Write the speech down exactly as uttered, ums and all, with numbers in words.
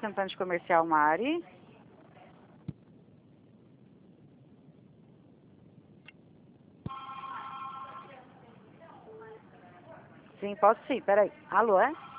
representante comercial Mari. Sim, posso sim, peraí. Alô, é?